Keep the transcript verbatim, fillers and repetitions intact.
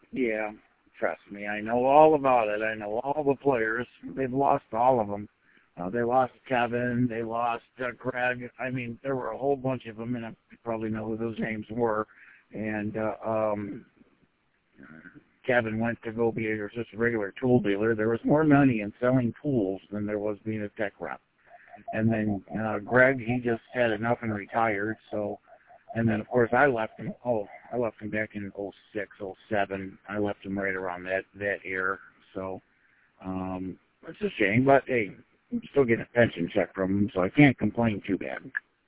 Yeah, trust me, I know all about it. I know all the players. They've lost all of them. Uh, they lost Kevin. They lost uh, Greg. I mean, there were a whole bunch of them, and I probably know who those names were. And uh, um, Kevin went to go be a, just a regular tool dealer. There was more money in selling tools than there was being a tech rep. And then uh, Greg, he just had enough and retired. So, and then of course I left him. Oh, I left him back in oh six, oh seven. I left him right around that that year. So, um, it's a shame, but hey, I'm still getting a pension check from him, so I can't complain too bad.